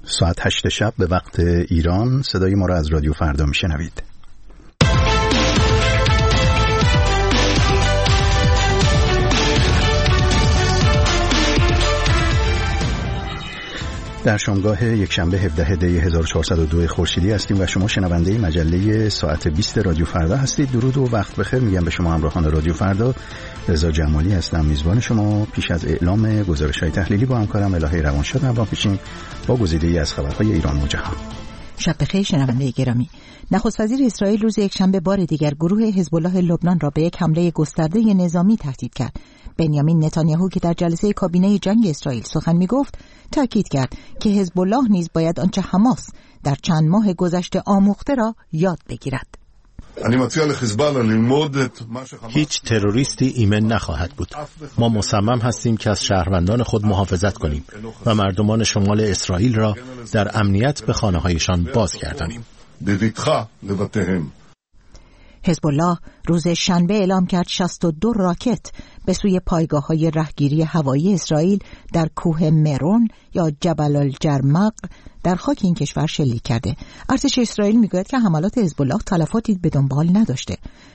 ساعت 8 شب به وقت ایران صدای ما را از رادیو فردا میشنوید. در شامگاه یکشنبه 17 دی 1402 خورشیدی هستیم و شما شنونده مجله ساعت 20 رادیو فردا هستید. درود و وقت بخیر میگم به شما همراهان رادیو فردا. رضا جمالی هستم میزبان شما. پیش از اعلام گزارش‌های تحلیلی با همکارم الهه روانشاد همراه میشیم با گزیده‌ای از خبرهای ایران و جهان. شب بخیر شنونده گرامی. نخست وزیر اسرائیل روز یکشنبه بار دیگر گروه حزب الله لبنان را به یک حمله گسترده نظامی تهدید کرد. بنیامین نتانیاهو که در جلسه کابینه جنگ اسرائیل سخن میگفت تاکید کرد که حزب الله نیز باید آنچه حماس در چند ماه گذشته آموخته را یاد بگیرد. هیچ تروریستی ایمن نخواهد بود. ما مصمم هستیم که از شهروندان خود محافظت کنیم و مردمان شمال اسرائیل را در امنیت به خانه‌هایشان بازگردانیم. حزب الله روز شنبه اعلام کرد 62 راکت به سوی پایگاه‌های رهگیری هوایی اسرائیل در کوه مرون یا جبل الجرمق در خاک این کشور شلیک کرده. ارتش اسرائیل میگوید که حملات حزب الله تلفاتی به دنبال نداشته.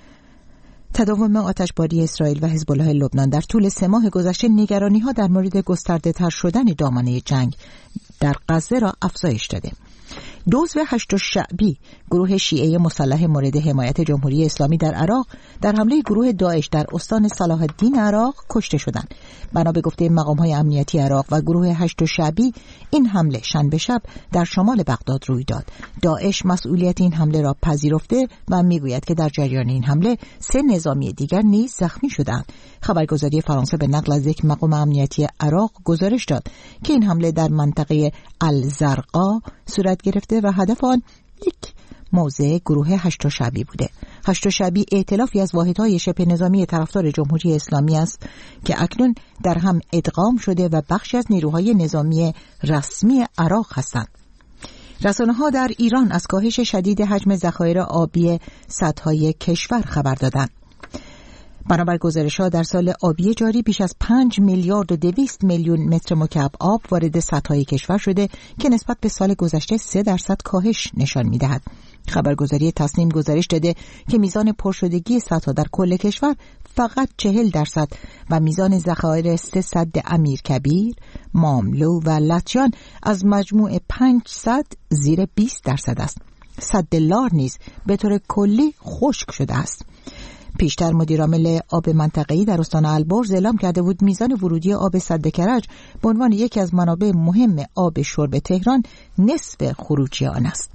تداوم آتشباری اسرائیل و حزب الله لبنان در طول 3 ماه گذشته نگرانی‌ها در مورد گسترده‌تر شدن دامنه جنگ در غزه را افزایش داده. دوز و هشت شعبی گروه شیعه مسلح مورد حمایت جمهوری اسلامی در عراق در حمله گروه داعش در استان صلاح الدین عراق کشته شدند. بنا به گفته مقام‌های امنیتی عراق و گروه هشت شعبی این حمله شنبه شب در شمال بغداد روی داد. داعش مسئولیت این حمله را پذیرفته و میگوید که در جریان این حمله 3 نظامی دیگر نیز زخمی شدند. خبرگزاری فرانسه به نقل از یک مقام امنیتی عراق گزارش داد که این حمله در منطقه الزرقا صورت گرفته و هدف آن یک موضع گروه هشت شعبی بوده. هشت شعبی ائتلافی از واحدهای شبه نظامی طرفدار جمهوری اسلامی است که اکنون در هم ادغام شده و بخشی از نیروهای نظامی رسمی عراق هستند. رسانه‌ها در ایران از کاهش شدید حجم ذخایر آبی سدهای کشور خبر دادند. بنابر گزارش‌ها در سال آبی جاری بیش از 5 میلیارد و 200 میلیون متر مکعب آب وارد سدهای کشور شده که نسبت به سال گذشته 3% کاهش نشان می‌دهد. خبرگزاری تصنیم گزارش داده که میزان پرشدگی سدها در کل کشور فقط 40% و میزان ذخایر 3 سد امیرکبیر، ماملو و لطیان از مجموع 5 سد زیر 20% است. سد لار نیز به طور کلی خشک شده است. پیشتر مدیرعامل آب منطقه‌ای در استان البرز اعلام کرده بود میزان ورودی آب سد کرج به عنوان یکی از منابع مهم آب شرب تهران نصف خروجی آن است.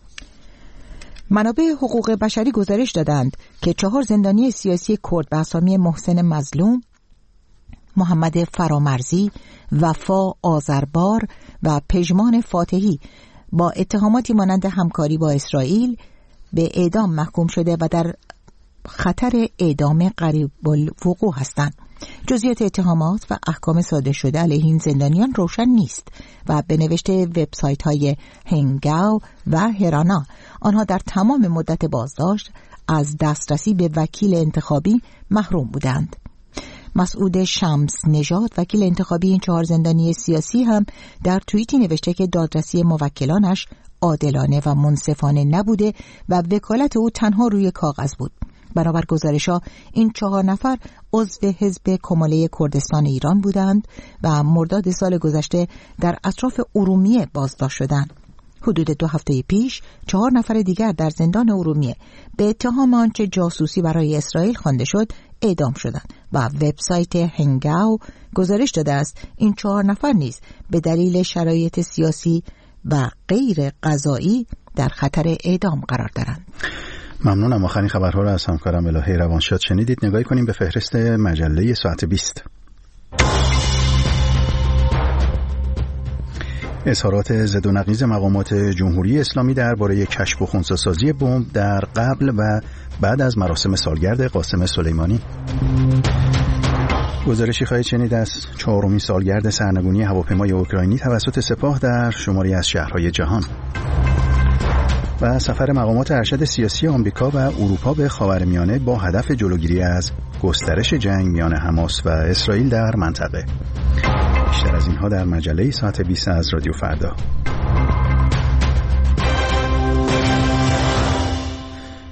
منابع حقوق بشری گزارش دادند که 4 زندانی سیاسی کرد به اسامی محسن مظلوم، محمد فرامرزی، وفا آذربار و پژمان فاتحی با اتهاماتی مانند همکاری با اسرائیل به اعدام محکوم شده و در خطر اعدام قریب الوقوع هستند. جزئیات اتهامات و احکام صادر شده علیه این زندانیان روشن نیست و به نوشته وبسایت‌های هنگاو و هرانا آنها در تمام مدت بازداشت از دسترسی به وکیل انتخابی محروم بودند. مسعود شمس نژاد وکیل انتخابی این 4 زندانی سیاسی هم در توییتی نوشته که دادرسی موکلانش عادلانه و منصفانه نبوده و وکالت او تنها روی کاغذ بود. بنابر گزارش‌ها این 4 نفر عضو حزب کماله کردستان ایران بودند و مرداد سال گذشته در اطراف ارومیه بازداشت شدند. حدود 2 هفته پیش 4 نفر دیگر در زندان ارومیه به اتهام آنچه جاسوسی برای اسرائیل خوانده شد اعدام شدند و وبسایت هنگاو گزارش داده است این 4 نفر نیز به دلیل شرایط سیاسی و غیر قضایی در خطر اعدام قرار دارند. ممنونم. آخرین خبرها را از همکارم الهه روانشاد شنیدید. نگاهی کنیم به فهرست مجله ساعت 20. اظهارات ضد و نقیض مقامات جمهوری اسلامی درباره کشف و خنثی‌سازی بمب در قبل و بعد از مراسم سالگرد قاسم سلیمانی. گزارشی خواهید شنید از 4مین سالگرد سرنگونی هواپیمای اوکراینی توسط سپاه در شماری از شهرهای جهان. و سفر مقامات ارشد سیاسی آمریکا و اروپا به خاورمیانه با هدف جلوگیری از گسترش جنگ میان حماس و اسرائیل در منطقه. بیشتر از اینها در مجله ساعت 20 از رادیو فردا.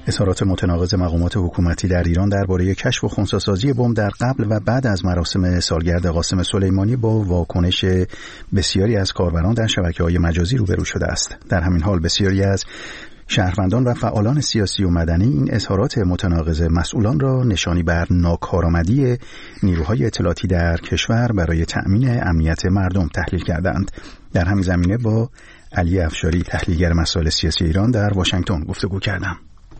اظهارات متناقض مقامات حکومتی در ایران درباره کشف و خنثی‌سازی بمب در قبل و بعد از مراسم سالگرد قاسم سلیمانی با واکنش بسیاری از کاربران در شبکه‌های مجازی روبرو شده است. در همین حال بسیاری از شهروندان و فعالان سیاسی و مدنی این اظهارات متناقض مسئولان را نشانی بر ناکارآمدی نیروهای اطلاعاتی در کشور برای تأمین امنیت مردم تحلیل کردند. در همین زمینه با علی افشاری تحلیلگر مسائل سیاسی ایران در واشنگتن گفتگو کردم.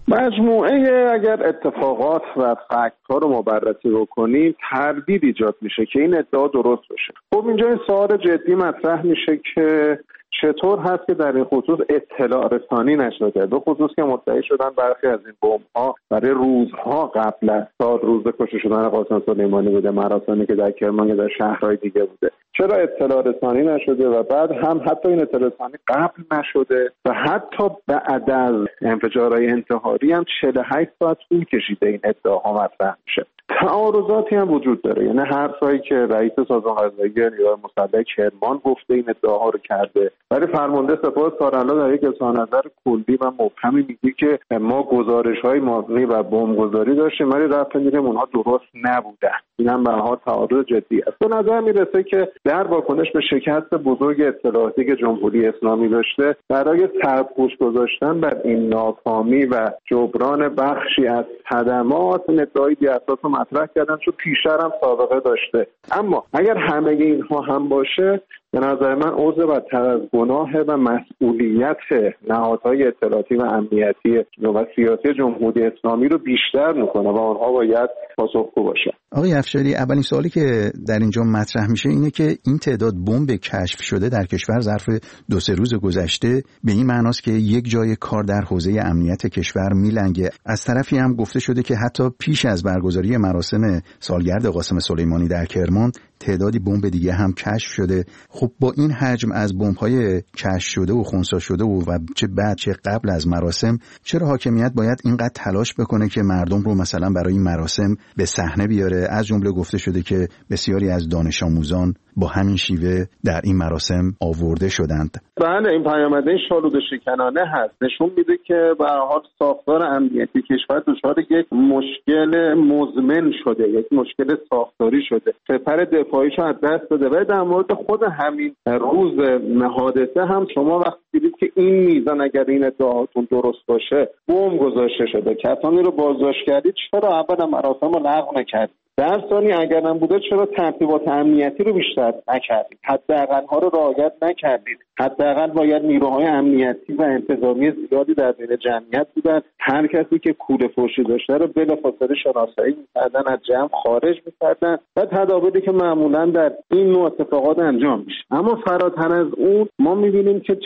مجموعه اگر اتفاقات و فکت‌ها رو ما بررسی بکنیم تردید ایجاد میشه که این ادعا درست باشه. خب اینجا این سوال جدی مطرح میشه که چطور هست که در این خصوص اطلاع رسانی نشده، به خصوص که مدعی شدن برخی از این بمب‌ها برای روزها قبل از روز کشته شدن قاسم سلیمانی بوده، مراسمی که در کرمان یا در شهرهای دیگه بوده. چرا اطلاع رسانی نشده و بعد هم حتی این اطلاع رسانی قبل نشده و حتی بعد از انفجارهای انتحاری هم 48 ساعت طول کشیده این ادعاها مطرح میشه. تعارضاتی هم وجود داره، یعنی حرفایی که رئیس سازمان قضایی نیروهای مسلح کرمان گفته این ادعاها رو کرده، ولی فرمانده سپاه سالاران در یک اظهار نظر کلی و مبهمی میگه که ما گزارش‌های مبنی و بمبگذاری داشتیم ولی رفته میگیم اونها درست نبودن. این هم به هر حال تعارض جدی است. به نظر میرسه که در واکنش به شکست بزرگ اطلاعاتی که جمهوری اسلامی داشته برای سرپوش گذاشتن بر این ناکامی و جبران بخشی از صدمات ادعای بی‌اساس مطرح کردن، چون پیشتر هم سابقه داشته. اما اگر همه اینها هم باشه به نظر من عضو بدتر از گناه و مسئولیت نهادهای اطلاعاتی و امنیتی و سیاسی جمهوری اسلامی رو بیشتر میکنه و آنها باید پاسخگو باشه. آقای افشاری، اولین سوالی که در اینجا مطرح میشه اینه که این تعداد بمب کشف شده در کشور ظرف 2-3 روز گذشته به این معناست که یک جای کار در حوزه امنیت کشور میلنگه. از طرفی هم گفته شده که حتی پیش از برگزاری مراسم سالگرد قاسم سلیمانی در کرمان تعدادی بمب دیگه هم کشف شده. خب با این حجم از بمب‌های کشف شده و خنثی شده و چه بعد چه قبل از مراسم، چرا حاکمیت باید اینقدر تلاش بکنه که مردم رو مثلا برای این مراسم به صحنه بیاره؟ از جمله گفته شده که بسیاری از دانش آموزان با همین شیوه در این مراسم آورده شدند. بله، این پیامده شالود شکنانه هست. نشون میده که به هر حال ساختار امنیتی کشور دچار یک مشکل مزمن شده، یک مشکل ساختاری شده. سپر دفاعیشو از دست داده. و در مورد خود همین روز حادثه هم شما وقتی دیدید که این میزان اگر این ادعاهاتون درست باشه بمب گذاشته شده، کسانی رو بازداشت کردید، چرا اول مراسم رو لغو نکردید؟ در ثانی اگر هم بوده چرا ترتیبات امنیتی رو بیشتر نکردید؟ حداقل ها رو رعایت نکردید. حداقل باید نیروهای امنیتی و انتظامی زیادی در بین جمعیت بودن. هر کسی که کوله فروشی داشته رو بلافاصله شناسایی می‌کردن، از جمع خارج می‌کردن و تدابیری که معمولاً در این نوع اتفاقات انجام میشه. اما فراتر از اون ما می‌بینیم که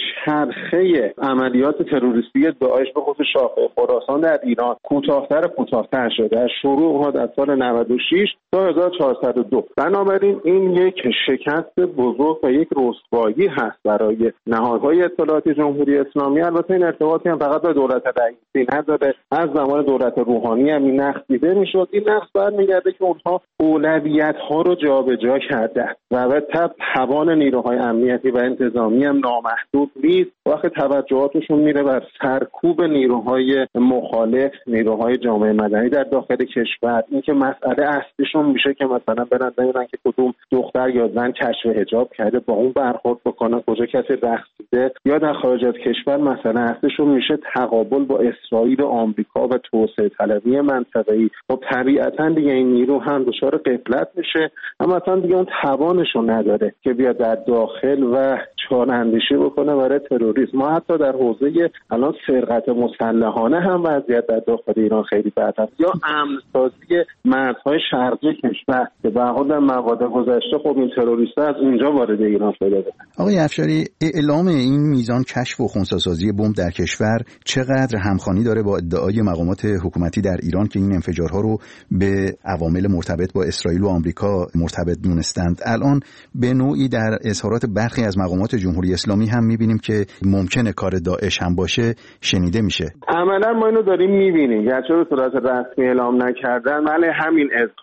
چرخه عملیات تروریستی داعش به خصوص شاخه خراسان در ایران کوتاه‌تر شده از شروع در سال 96 تا 1402. بنابراین این یک شکست بزرگ و یک رسوایی هست برای نهادهای اطلاعاتی جمهوری اسلامی. البته این ارتباطی هم فقط به دولت رئیسی نداره، از زمان دولت روحانی هم این نقص دیده میشد. این نقص برمیگرده که اونها اولویت‌ها رو جابجا کردن و به تبع توان نیروهای امنیتی و انتظامی هم نامحدود نیست. وقتی توجهاتشون میره بر سرکوب نیروهای مخالف، نیروهای جامعه مدنی در داخل کشور، اینکه مسئله اصلیشون میشه که مثلا برن ببینن که کدوم دختر یا زن کشف حجاب کرده با اون برخورد بکنن، کجا کسی رقصیده، یا در خارج از کشور مثلا اصلیشون میشه تقابل با اسرائیل و آمریکا و توسعه طلبی منطقه‌ای. خب طبیعتاً دیگه این نیرو هم دچار غفلت میشه، اما مثلا دیگه اون توانشو نداره که بیاد در داخل و چاره‌اندیشی بکنه برای تروریسم. ما حتی در حوزه الان سرقت مسلحانه هم وضعیت در داخل ایران خیلی بد است، یا امن‌سازی مرزهای شرقی کشور که به حال در مقاطع گذشته خب این تروریست‌ها از اونجا وارد ایران شده بودن. آقای افشاری، اعلام این میزان کشف و خنثی‌سازی بمب در کشور چقدر همخوانی داره با ادعای مقامات حکومتی در ایران که این انفجارها رو به عوامل مرتبط با اسرائیل و آمریکا مرتبط دونستند؟ الان به نوعی در اظهارات برخی از مقامات جمهوری اسلامی هم می‌بینیم که ممکنه کار داعش هم باشه شنیده میشه. عملاً ما اینو داریم می‌بینیم، گرچه به صورت رسمی اعلام نکردن، ولی همین اظهار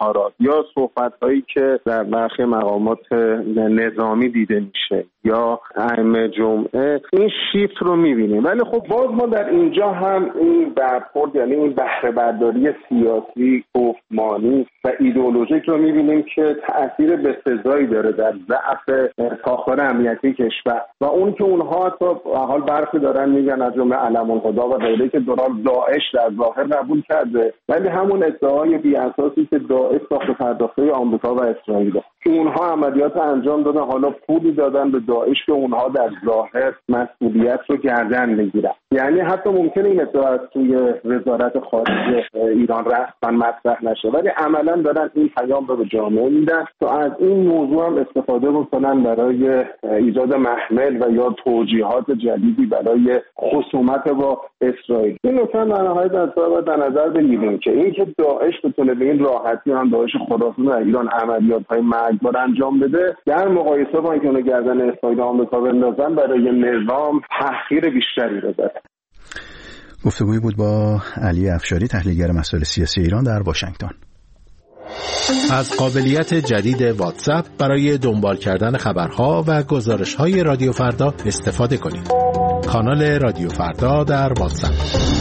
مظاهرات یا صحبت‌هایی که در برخی مقامات نظامی دیده میشه یا ائمه جمعه، این شیفت رو می‌بینیم. ولی خب باز ما در اینجا هم این برخورد، یعنی این بهره برداری سیاسی، گفتمانی و ایدئولوژیک رو می‌بینیم که تأثیر بسزایی داره در ضعف ساختار امنیتی کشور و اون که اونها حتی حال برخی دارن میگن از جمله علم الهدا و غیره که دوران داعش در ظاهر قبول کرده، ولی همون ادعای بی اساسی که داعش ساخت پرداخته آمریکا و اسرائیل، اونها عملیات انجام دادن، حالا پولی دادن به داعش که اونها در ظاهر مسئولیت رو گردن بگیرن. یعنی حتی ممکنه این ادعا از توی وزارت خارجه ایران رسما مطرح نشه، ولی عملا دارن این پیام رو به جامعه میدن تا از این موضوع هم استفاده بکنن برای ایجاد محمل و یا توجیهات جدیدی برای خصومت با اسرائیل. این نکته در نهایت در نظر بگیریم که این که داعش بتونه به این راحتی هم داعش خراسان در ایران عملیات‌های مرگبار انجام بده، در مقایسه با اینکه اون گردن اسرائیل آمریکا بندازن برای نظام تحقیر بیشتری رو داره. گفتگویی بود با علی افشاری، تحلیلگر مسائل سیاسی ایران در واشنگتن. از قابلیت جدید واتساپ برای دنبال کردن خبرها و گزارش‌های رادیو فردا استفاده کنید. کانال رادیو فردا در واتساپ.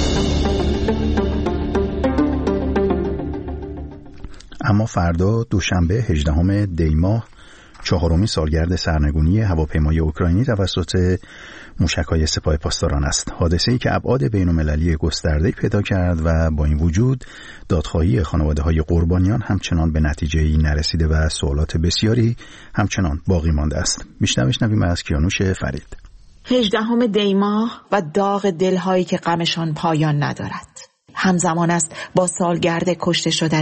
اما فردا دوشنبه 18 دی ماه 4مین سالگرد سرنگونی هواپیمای اوکراینی توسط موشک‌های سپاه پاسداران است. حادثه‌ای که ابعاد بین‌المللی گسترده‌ای پیدا کرد و با این وجود دادخواهی خانواده‌های قربانیان همچنان به نتیجه‌ای نرسیده و سوالات بسیاری همچنان باقی مانده است. میشنویم از کیانوش فرید. 18 دی ماه و داغ دل‌هایی که غمشان پایان ندارد. همزمان است با سالگرد کشته شدن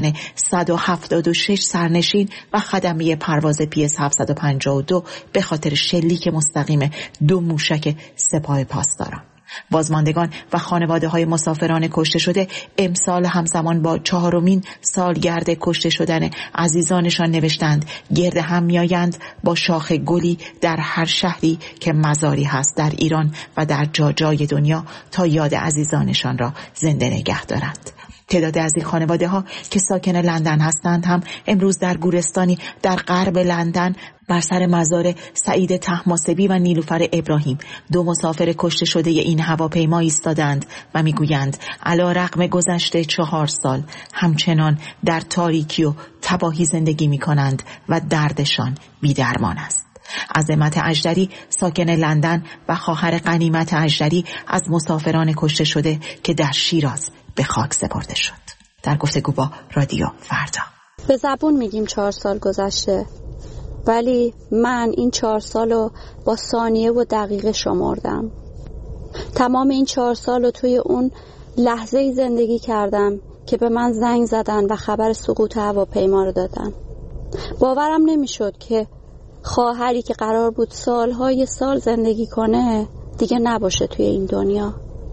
176 سرنشین و خدمه پرواز PS 752 به خاطر شلیک مستقیم 2 موشک سپاه پاسداران. بازماندگان و خانواده‌های مسافران کشته شده امسال همزمان با 4مین سالگرد کشته شدن عزیزانشان نوشتند گرد هم می‌آیند با شاخ گلی در هر شهری که مزاری هست در ایران و در جای دنیا تا یاد عزیزانشان را زنده نگه دارند. تعداد از این خانواده‌ها که ساکن لندن هستند هم امروز در گورستانی در غرب لندن بر سر مزار سعید طهماسبی و نیلوفر ابراهیم 2 مسافر کشته شده این هواپیما ایستادند و میگویند علی‌رغم گذشته 4 سال همچنان در تاریکی و تباهی زندگی می‌کنند و دردشان بی‌درمان است. عظمت اژدری ساکن لندن و خواهر غنیمت اژدری از مسافران کشته شده که در شیراز به خاک سپرده شد. در گفتگو با رادیو فردا. به زبون میگیم 4 سال گذشته، ولی من این 4 سالو با ثانیه و دقیقه شمردم. تمام این 4 سالو توی اون لحظه‌ای زندگی کردم که به من زنگ زدن و خبر سقوط هواپیما رو دادن. باورم نمیشد که خواهری که قرار بود سالهای سال زندگی کنه دیگه نباشه توی این دنیا.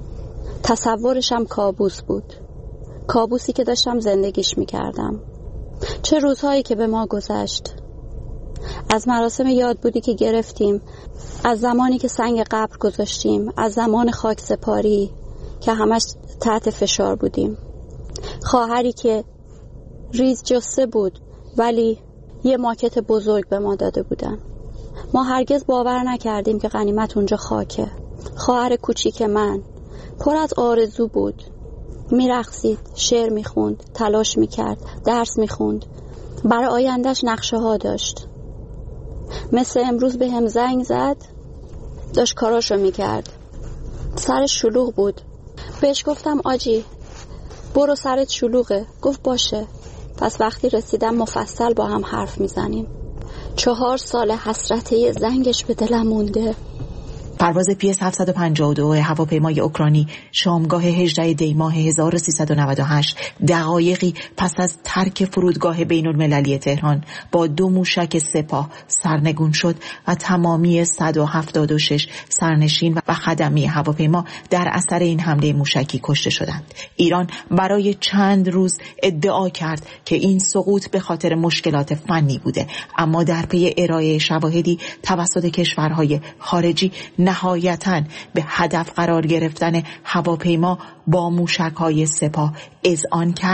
تصورشم کابوس بود، کابوسی که داشتم زندگیش میکردم. چه روزهایی که به ما گذشت، از مراسم یادبودی که گرفتیم، از زمانی که سنگ قبر گذاشتیم، از زمان خاک سپاری که همش تحت فشار بودیم. خواهری که ریز جثه بود ولی یه ماکت بزرگ به ما داده بودن. ما هرگز باور نکردیم که غنیمت اونجا خاکه. خواهر کوچیک من پر از آرزو بود، میرقصید، شعر میخوند، تلاش میکرد، درس میخوند، برای آیندهش نقشه ها داشت. مثل امروز به هم زنگ زد، داشت کاراشو میکرد، سرش شلوغ بود. بهش گفتم آجی برو سرت شلوغه. گفت باشه. پس وقتی رسیدم مفصل با هم حرف میزنیم. 4 سال حسرته زنگش به دلم مونده. پرواز PS 752 هواپیمای اوکراینی شامگاه 18 دی ماه 1398 دقایقی پس از ترک فرودگاه بین‌المللی تهران با 2 موشک سپاه سرنگون شد و تمامی 176 سرنشین و خدمه هواپیما در اثر این حمله موشکی کشته شدند. ایران برای چند روز ادعا کرد که این سقوط به خاطر مشکلات فنی بوده، اما در پی ارائه شواهدی توسط کشورهای خارجی نهایتاً به هدف قرار گرفتن هواپیما با موشک‌های سپاه اذعان کرد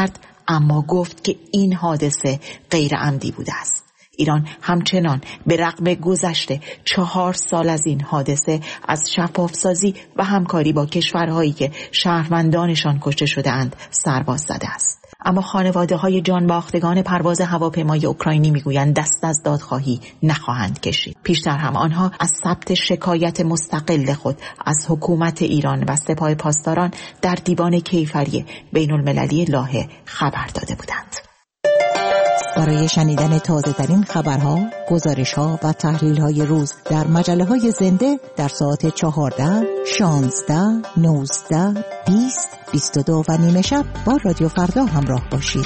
اما گفت که این حادثه غیر عمدی بوده است. ایران همچنان به رغم گذشته 4 سال از این حادثه از شفافسازی و همکاری با کشورهایی که شهروندانشان کشته شده اند سرباز زده است. اما خانواده‌های جانباختگان پرواز هواپیمای اوکراینی میگویند دست از دادخواهی نخواهند کشید. پیشتر هم آنها از ثبت شکایت مستقل خود از حکومت ایران و سپاه پاسداران در دیوان کیفری بین‌المللی لاهه خبر داده بودند. برای شنیدن تازه‌ترین خبرها، گزارش‌ها و تحلیل‌های روز در مجله‌های زنده در ساعت 14، 16، 19، 20، 22 و نیمه شب با رادیو فردا همراه باشید.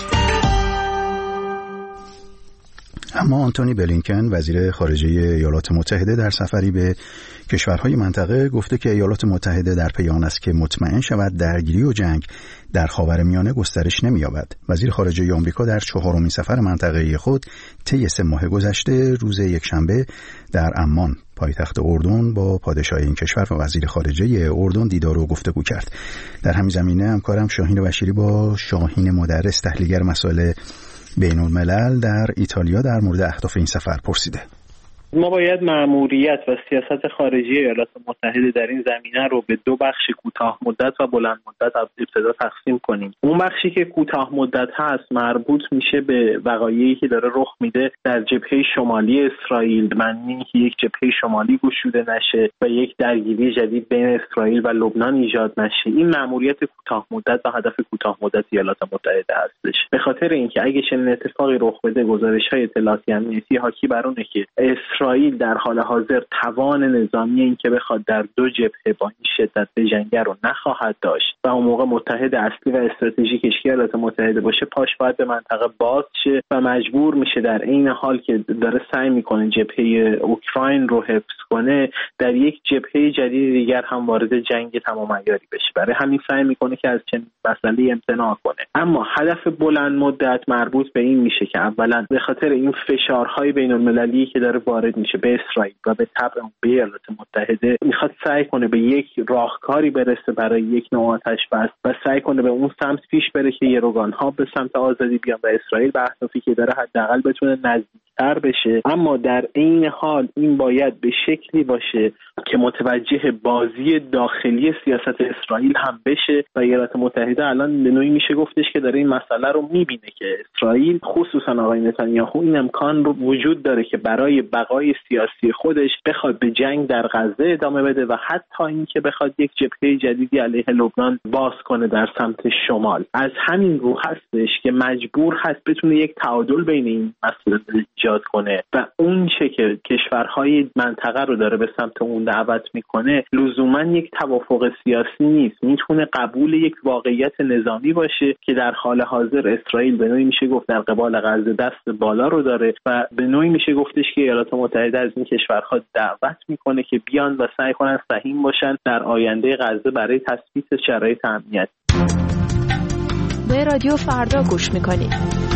اما آنتونی بلینکن وزیر خارجه ایالات متحده در سفری به کشورهای منطقه گفته که ایالات متحده در پی آن است که مطمئن شود درگیری و جنگ در خاورمیانه گسترش نمی‌یابد. وزیر خارجه آمریکا در 4مین سفر منطقه‌ای خود طی 3 ماه گذشته روز یکشنبه در عمان پایتخت اردن با پادشاه این کشور و وزیر خارجه اردن دیدار و گفتگو کرد. در همین زمینه همکارم شاهین بشیری با شاهین مدرس تحلیلگر مسائل بین‌الملل در ایتالیا در مورد اهداف این سفر پرسیده. ما باید مأموریت و سیاست خارجی ایالات متحده در این زمینه رو به 2 بخش کوتاه مدت و بلند مدت از ابتدا تقسیم کنیم. اون بخشی که کوتاه مدت هست مربوط میشه به وقایعی که داره رخ میده در جبهه شمالی اسرائیل، معنی که یک جبهه شمالی گشوده نشه و یک درگیری جدید بین اسرائیل و لبنان ایجاد نشه. این مأموریت کوتاه مدت و هدف کوتاه مدت ایالات متحده هستش. به خاطر اینکه اگه چنین اتفاقی رخ بده، گزارش‌های اطلاعاتی امنیتی حاکی بر اونه که اسرائیل در حال حاضر توان نظامی این که بخواد در 2 جبهه با این شدت بجنگه رو نخواهد داشت و اون موقع متحد اصلی و استراتژیکش که ایالات متحده باشه، پاش باید به منطقه باز شه و مجبور میشه در عین حال که داره سعی میکنه جبهه اوکراین رو حفظ کنه، در یک جبهه جدید دیگر هم وارد جنگ تمام عیاری بشه. برای همین سعی میکنه که از چنین مسئله امتناع کنه. اما هدف بلند مدت مربوط به این میشه که اولا به خاطر این فشارهای بین‌المللی که داره وارد میشه به اسرائیل و به تبع به ایالات متحده، میخواد سعی کنه به یک راهکاری برسه برای یک نوع آتش بس و سعی کنه به اون سمت پیش بره که یروگان‌ها به سمت آزادی بیان و اسرائیل به اهدافی که داره حداقل بتونه نزدیکتر بشه. اما در عین حال این باید به شکلی باشه که متوجه بازی داخلی سیاست اسرائیل هم بشه و ایالات متحده الان به نوعی میشه گفتش که داره این مسئله رو میبینه که اسرائیل، خصوصا آقای نتانیاهو، این امکان رو وجود داره که برای بقای سیاسی خودش بخواد به جنگ در غزه ادامه بده و حتی اینکه بخواد یک جبهه جدیدی علیه لبنان باز کنه در سمت شمال. از همین رو هستش که مجبور هست بتونه یک تعادل بین این مسائل ایجاد کنه و اون چه که کشورهای منطقه رو داره به سمت اون دعوت میکنه لزوما یک توافق سیاسی نیست، میتونه قبول یک واقعیت نظامی باشه که در حال حاضر اسرائیل به نوعی میشه گفت در قبال غزه دست بالا رو داره و به نوعی میشه گفتش که ایالات متحده از این کشورها دعوت میکنه که بیان و سعی کنن سهیم باشن در آینده غزه برای تثبیت شرایط امنیت. به رادیو فردا گوش میکنید.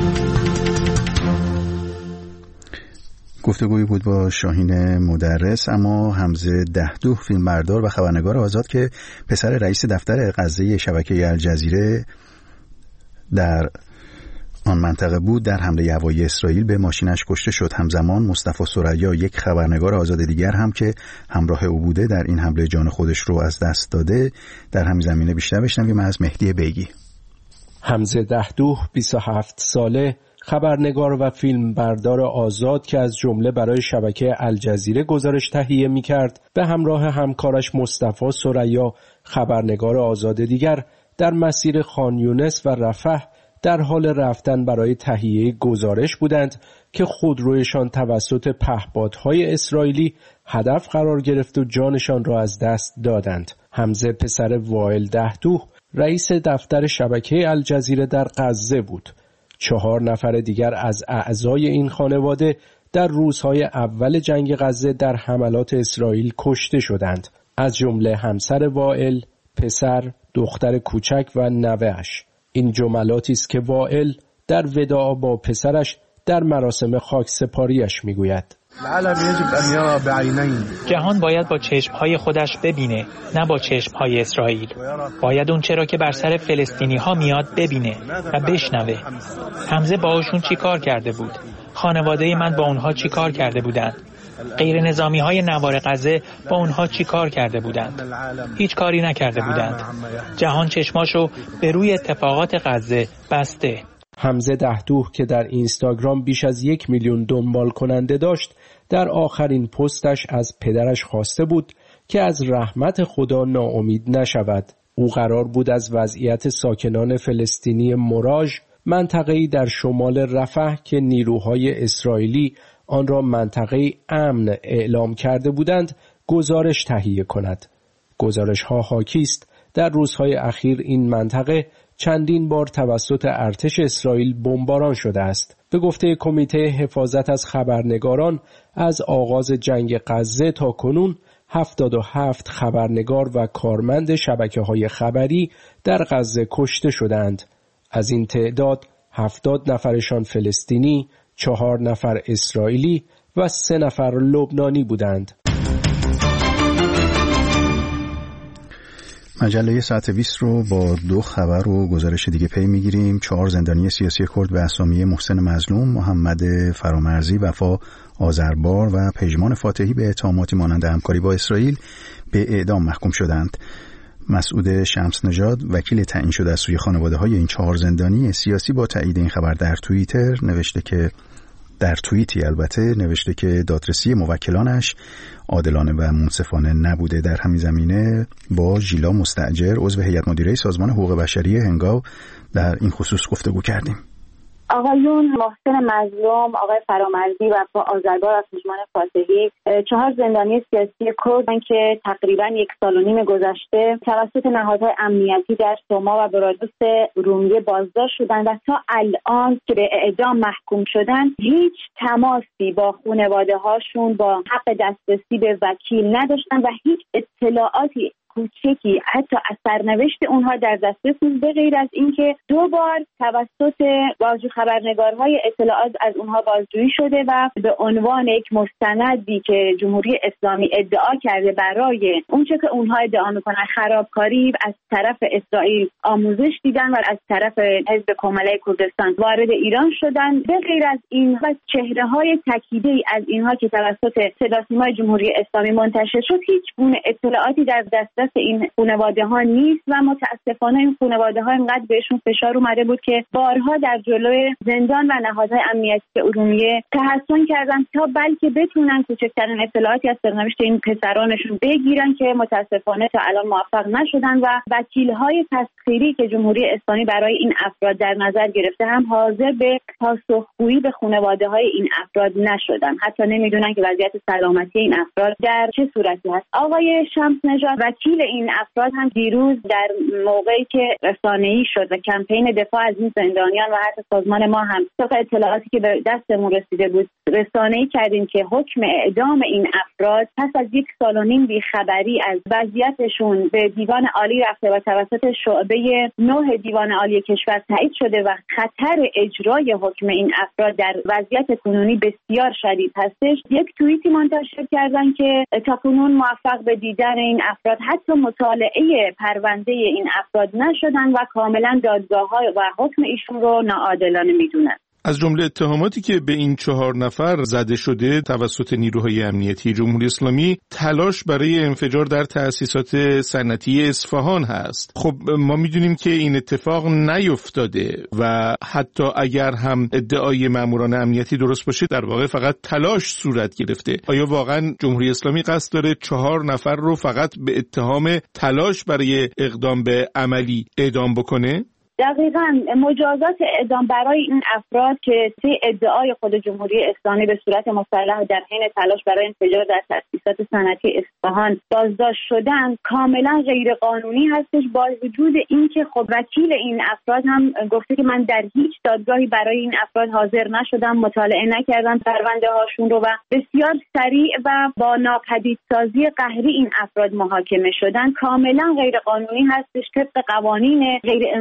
گفتگویی بود با شاهین مدرس. اما حمزه دهدوه فیلمبردار و خبرنگار آزاد که پسر رئیس دفتر غزه شبکه الجزیره در آن منطقه بود در حمله هوایی اسرائیل به ماشینش کشته شد. همزمان مصطفی ثریا، یک خبرنگار آزاد دیگر هم که همراه او بوده، در این حمله جان خودش رو از دست داده. در همین زمینه بیشتر بشنویم از مهدی بیگی. حمزه دهدوه 27 ساله، خبرنگار و فیلمبردار آزاد که از جمله برای شبکه الجزیره گزارش تهیه می‌کرد، به همراه همکارش مصطفی ثریا، خبرنگار آزاد دیگر، در مسیر خان یونس و رفح در حال رفتن برای تهیه گزارش بودند که خودرویشان توسط پهپادهای اسرائیلی هدف قرار گرفت و جانشان را از دست دادند. حمزه پسر وائل دهدوه رئیس دفتر شبکه الجزیره در غزه بود. 4 نفر دیگر از اعضای این خانواده در روزهای اول جنگ غزه در حملات اسرائیل کشته شدند، از جمله همسر وائل، پسر، دختر کوچک و نوه‌اش. این جملاتی است که وائل در وداع با پسرش در مراسم خاکسپاریش میگوید. جهان باید با چشمهای خودش ببینه، نه با چشمهای اسرائیل. باید اون چرا که بر سر فلسطینی ها میاد ببینه و بشنوه. حمزه با اوشون چی کار کرده بود؟ خانواده من با اونها چی کار کرده بودند؟ غیر نظامی های نوار غزه با اونها چی کار کرده بودند؟ هیچ کاری نکرده بودند. جهان چشماشو به روی اتفاقات غزه بسته. حمزه دهدوح که در اینستاگرام بیش از 1 میلیون دنبال کننده داشت، در آخرین پستش از پدرش خواسته بود که از رحمت خدا ناامید نشود. او قرار بود از وضعیت ساکنان فلسطینی موراژ، منطقه‌ای در شمال رفح که نیروهای اسرائیلی آن را منطقه امن اعلام کرده بودند، گزارش تهیه کند. گزارش‌ها حاکی است در روزهای اخیر این منطقه چندین بار توسط ارتش اسرائیل بمباران شده است. به گفته کمیته حفاظت از خبرنگاران، از آغاز جنگ غزه تا کنون 77 خبرنگار و کارمند شبکه‌های خبری در غزه کشته شدند. از این تعداد 70 نفرشان فلسطینی، 4 نفر اسرائیلی و 3 نفر لبنانی بودند. مجله ساعت 20 رو با 2 خبر و گزارش دیگه پی میگیریم. 4 زندانی سیاسی کرد به اسامی محسن مظلوم، محمد فرامرزی، وفا آذربار و پژمان فاتحی به اتهاماتی مانند همکاری با اسرائیل به اعدام محکوم شدند. مسعود شمس نژاد، وکیل تعیین شده از سوی خانواده‌های این 4 زندانی سیاسی، با تایید این خبر در توییتر نوشته که دادرسی موکلانش عادلانه و منصفانه نبوده. در همین زمینه با ژیلا مستاجر، عضو هیئت مدیره سازمان حقوق بشری هنگاو، در این خصوص گفتگو کردیم. آقایون محسن مظلوم، آقای فرامرزی و آذربار از پژمان فاتحی 4 زندانی سیاسی کردن که تقریبا 1 سال و نیم گذشته توسط نهادهای امنیتی در سوما و برادوس رومیه بازداشت شدند و تا الان که به اعدام محکوم شدن هیچ تماسی با خانواده هاشون، با حق دسترسی به وکیل نداشتن و هیچ اطلاعاتی کوچکی حتی از سرنوشت اونها در دسترس نیست، به غیر از اینکه 2 بار توسط بازجو خبرنگارهای اطلاعات از اونها بازجویی شده و به عنوان یک مستندی که جمهوری اسلامی ادعا کرده برای اونچه که اونها ادعا میکنن خرابکاری از طرف اسرائیل آموزش دیدن و از طرف حزب کمله کردستان وارد ایران شدن. به غیر از این و چهره‌های تکیده‌ای از اینها که توسط صداوسیمای جمهوری اسلامی منتشر شد، هیچ گونه اطلاعاتی در دست این خانواده ها نیست و متاسفانه این خانواده ها اینقدر بهشون فشار اومده بود که بارها در جلوی زندان و نهادهای امنیتی ارومیه تحصن کردن تا بلکه بتونن کوچکترین اطلاعاتی از سرنوشت این پسرانشون بگیرن که متاسفانه تا الان موفق نشدن و وکیل‌های تسخیری که جمهوری اسلامی برای این افراد در نظر گرفته هم حاضر به پاسخگویی به خانواده‌های این افراد نشدن. حتی نمیدونن که وضعیت سلامتی این افراد در چه صورتی هست. آقای شمس نژاد وکیل این افراد هم دیروز در موقعی که رسانه‌ای شد و کمپین دفاع از این زندانیان و حتی سازمان ما هم طبق اطلاعاتی که به دستمون رسیده بود رسانه‌ای کردیم که حکم اعدام این افراد پس از 1 سال و نیم بیخبری از وضعیتشون به دیوان عالی رفته و توسط شعبه 9 دیوان عالی کشور تایید شده و خطر اجرای حکم این افراد در وضعیت کنونی بسیار شدید هستش. یک توییتی منتشر کردن که تاکنون موفق به دیدن این افراد حتی مطالعه پرونده این افراد نشدن و کاملا دادگاه‌ها و حکم ایشون رو ناعادلانه میدونن. از جمله اتهاماتی که به این 4 نفر زده شده توسط نیروهای امنیتی جمهوری اسلامی، تلاش برای انفجار در تأسیسات صنعتی اصفهان هست. خب ما میدونیم که این اتفاق نیفتاده و حتی اگر هم ادعای ماموران امنیتی درست باشه، در واقع فقط تلاش صورت گرفته. آیا واقعا جمهوری اسلامی قصد داره 4 نفر رو فقط به اتهام تلاش برای اقدام به عملی اعدام بکنه؟ دقیقاً مجازات اعدام برای این افراد که طی ادعای خود جمهوری اسلامی به صورت مسلح در حین تلاش برای انفجار در تأسیسات صنعتی اصفهان بازداشت شدن کاملا غیر قانونی هستش، با وجود اینکه خب وکیل این افراد هم گفته که من در هیچ دادگاهی برای این افراد حاضر نشدم، مطالعه نکردم پرونده هاشون رو و بسیار سریع و با ناپدیدسازی قهری این افراد محاکمه شدن. کاملا غیر قانونی هستش، طبق قوانین غیر انسانی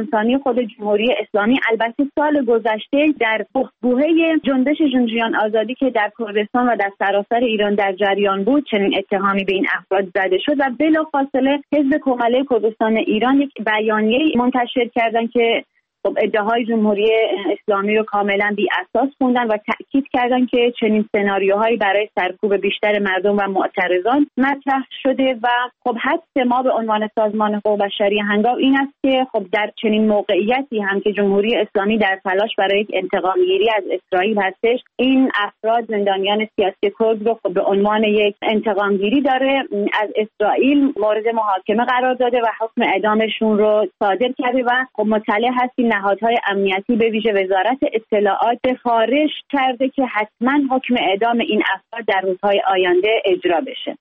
خود جمهوری اسلامی. البته سال گذشته در بحبوحه جنبش ژنجیان آزادی که در کردستان و در سراسر ایران در جریان بود چنین اتهامی به این افراد زده شد و بلافاصله حزب کماله کردستان ایران یک بیانیه منتشر کردن که ادعاهای جمهوری اسلامی رو کاملا بی اساس خوندن و تأکید کردن که چنین سناریوهایی برای سرکوب بیشتر مردم و معترضان مطرح شده و حث ما به عنوان سازمان حقوق بشری هنگام این است که در چنین موقعیتی هم که جمهوری اسلامی در تلاش برای یک انتقام گیری از اسرائیل هستش، این افراد زندانیان سیاسی کرد رو به عنوان یک انتقام گیری داره از اسرائیل مورد محاکمه قرار داده و حکم اعدامشون رو صادر کرده و مطلع هستیم نهادهای امنیتی به ویژه وزارت اطلاعات سفارش کرده که حتما حکم اعدام این افراد در روزهای آینده اجرا بشه.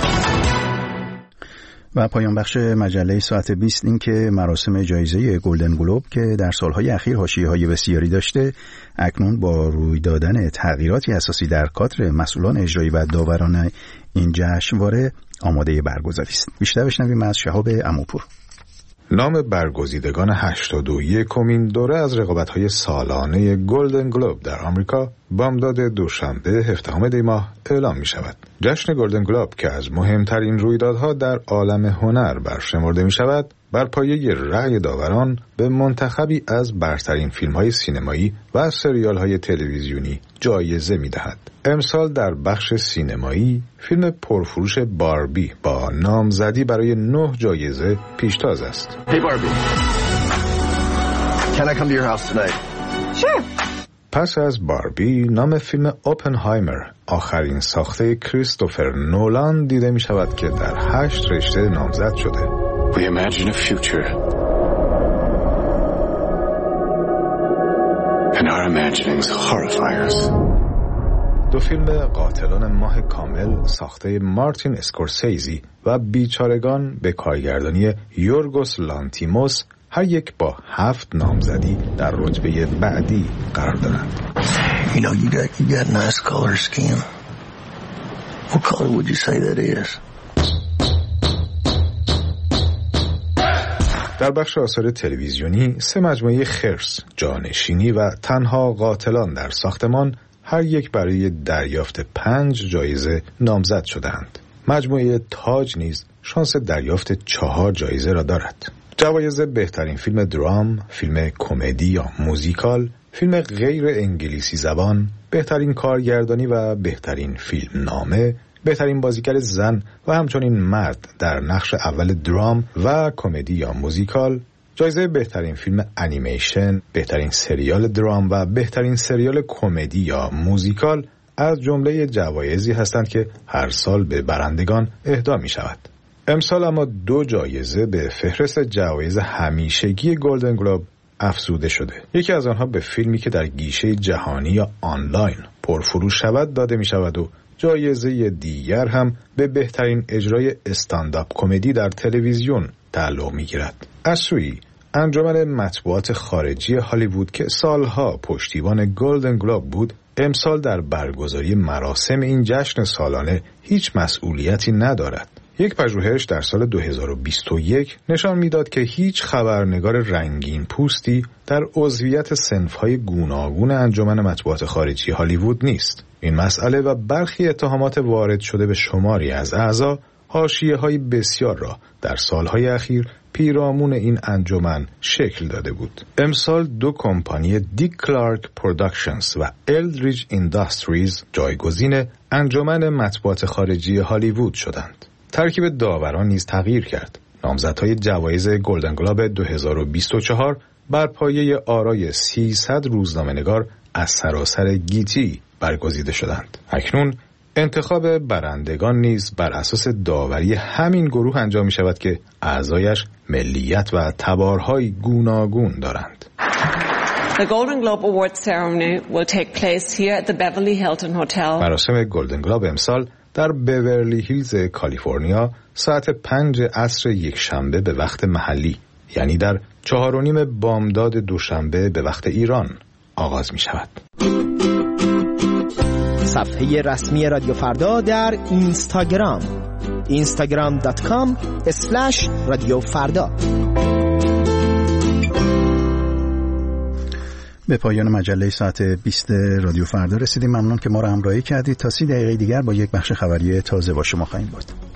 و پایان بخش مجله ساعت 20 این که مراسم جایزه گلدن گلوب که در سالهای اخیر حاشیه‌های بسیاری داشته اکنون با روی دادن تغییراتی اساسی در کادر مسئولان اجرایی و داوران این جشنواره آماده برگزاری است. بیشتر بشنویم از شهاب عموپور. نام برگزیدگان 81مین دوره از رقابت‌های سالانه گلدن گلوب در آمریکا بامداد دوشنبه 17 دی ماه اعلام می‌شود. جشن گلدن گلوب که از مهمترین رویدادها در عالم هنر برشمرده می‌شود، بر پایه رأی داوران به منتخبی از برترین فیلم‌های سینمایی و سریال‌های تلویزیونی جایزه می‌دهد. امسال در بخش سینمایی فیلم پرفروش باربی با نامزدی برای 9 جایزه پیشتاز است. Hey Barbie. Can I come to your house tonight? Sure. پس از باربی نام فیلم اوپنهایمر آخرین ساخته کریستوفر نولان دیده می شود که در 8 رشته نامزد شده. We imagine a future. And our imaginings horrify us. دو فیلم قاتلان ماه کامل ساخته مارتین اسکورسیزی و بیچارگان به کارگردانی یورگوس لانتیموس هر یک با 7 نامزدی در رتبه بعدی قرار دارند. You know, you got nice color skin. What color would you say that is? در بخش آثار تلویزیونی 3 مجموعه خرس، جانشینی و تنها قاتلان در ساختمان هر یک برای دریافت 5 جایزه نامزد شدند. مجموعه تاج نیز شانس دریافت 4 جایزه را دارد. جوایز بهترین فیلم درام، فیلم کمدی یا موزیکال، فیلم غیر انگلیسی زبان، بهترین کارگردانی و بهترین فیلم نامه، بهترین بازیگر زن و همچنین مرد در نقش اول درام و کمدی یا موزیکال، جایزه بهترین فیلم انیمیشن، بهترین سریال درام و بهترین سریال کمدی یا موزیکال از جمله جوایزی هستند که هر سال به برندگان اهدا می شود. امسال اما 2 جایزه به فهرست جوایز همیشگی گلدن گلوب افزوده شده. یکی از آنها به فیلمی که در گیشه جهانی یا آنلاین پرفروش شود داده می شود و جایزه دیگر هم به بهترین اجرای استانداپ کمدی در تلویزیون تعلق می گیرد. از سوی انجمن مطبوعات خارجی هالیوود که سالها پشتیبان گلدن گلوب بود، امسال در برگزاری مراسم این جشن سالانه هیچ مسئولیتی ندارد. یک پژوهش در سال 2021 نشان میداد که هیچ خبرنگار رنگین پوستی در عضویت صنف‌های گوناگون انجمن مطبوعات خارجی هالیوود نیست. این مسئله و برخی اتهامات وارد شده به شماری از اعضا حاشیه‌های بسیار را در سالهای اخیر پیرامون این انجمن شکل داده بود. امسال 2 کمپانی دیک کلارک پروداکشنز و الدریج اینداستریز جایگزین انجمن مطبوعات خارجی هالیوود شدند. ترکیب داوران نیز تغییر کرد. نامزدهای جوایز گلدن گلوب 2024 بر پایه آرای 300 روزنامه‌نگار از سراسر گیتی برگزیده شدند. اکنون انتخاب برندگان نیز بر اساس داوری همین گروه انجام می شود که اعضایش ملیت و تبارهای گوناگون دارند. The Golden Globe Awards ceremony will take place here at the Beverly Hilton Hotel. مراسم گلدن گلوب امسال در بیورلی هیلز کالیفرنیا ساعت 5 عصر یکشنبه به وقت محلی، یعنی در 4:30 بامداد دوشنبه به وقت ایران آغاز می شود. صفحه رسمی رادیو فردا در اینستاگرام instagram.com/رادیو فردا. به پایان مجله ساعت 20 رادیو فردا رسیدیم. ممنون که ما را همراهی کردید. تا 30 دقیقه دیگر با یک بخش خبری تازه با شما خواهیم بود.